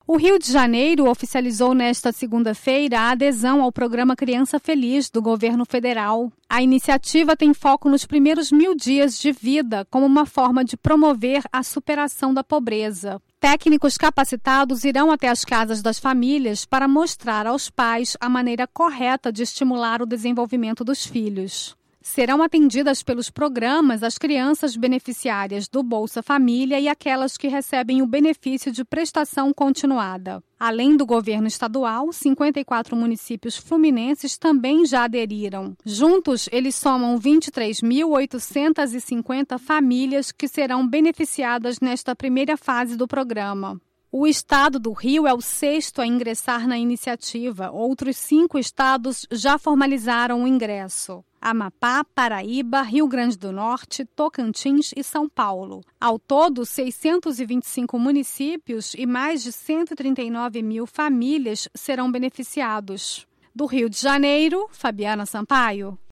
O Rio de Janeiro oficializou nesta segunda-feira a adesão ao programa Criança Feliz do governo federal. A iniciativa tem foco nos primeiros 1000 dias de vida como uma forma de promover a superação da pobreza. Técnicos capacitados irão até as casas das famílias para mostrar aos pais a maneira correta de estimular o desenvolvimento dos filhos. Serão atendidas pelos programas as crianças beneficiárias do Bolsa Família e aquelas que recebem o benefício de prestação continuada. Além do governo estadual, 54 municípios fluminenses também já aderiram. Juntos, eles somam 23.850 famílias que serão beneficiadas nesta primeira fase do programa. O estado do Rio é o 6º a ingressar na iniciativa. Outros 5 estados já formalizaram o ingresso: Amapá, Paraíba, Rio Grande do Norte, Tocantins e São Paulo. Ao todo, 625 municípios e mais de 139 mil famílias serão beneficiados. Do Rio de Janeiro, Fabiana Sampaio.